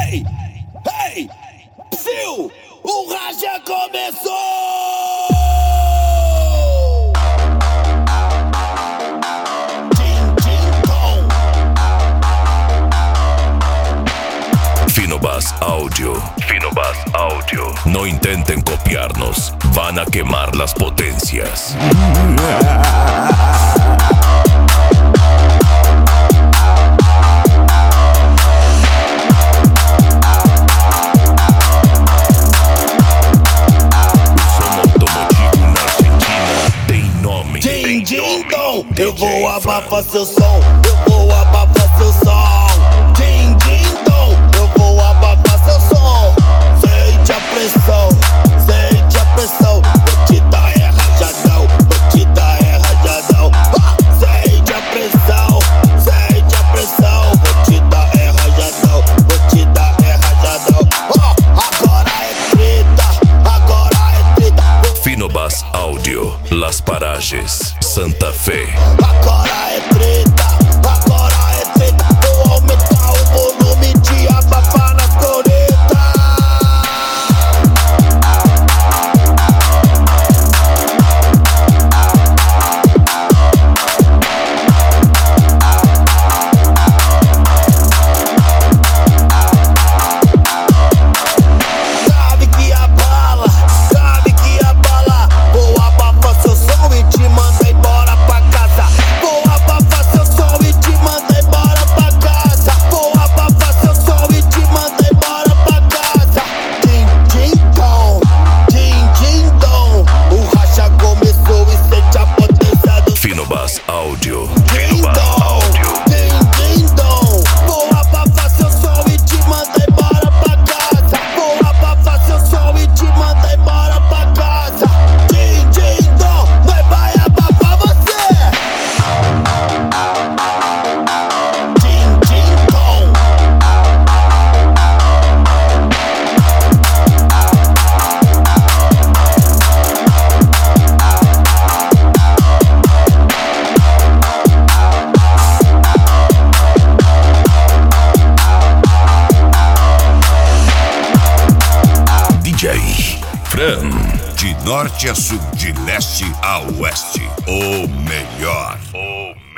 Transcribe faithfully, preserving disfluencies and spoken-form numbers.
Ei, ei, psiu, o racha começou! Tim, tim, tom. Finobas Audio, Finobas Audio. No intenten copiarnos, van a quemar las potencias. Eu vou abafar seu som, eu vou abafar seu som. Din, din, dom, eu vou abafar seu som. Sente a pressão, sente a pressão. Vou te dar é rajadão, vou te dar é rajadão. Ah, sente a pressão, sente a pressão. Vou te dar é rajadão, vou te dar é rajadão. Ah, agora é treta, agora é treta. Finobas Audio, Las Parajes, Santa Fe. Agora é treta, agora é treta. Vou aumentar o volume de abafar nas coretas. Sabe que a bala, sabe que a bala. Vou abafar seu som e te mandar embora pra casa. Vou abafar seu som e te mandar embora pra casa. Vou abafar seu som e te mandar embora pra casa. Din, din, dom, din, din, dom. O racha começou e sente a potência do Finobas Audio, din, Finobas dom, Audio. din, din, dom. Vou abafar seu som e te mandar embora pra casa. Vou abafar seu som e te mandar embora pra casa. Din, din, dom, nós vai abafar você. Din, din, dom. D J Fran. De norte a sul, de leste a oeste, o melhor. O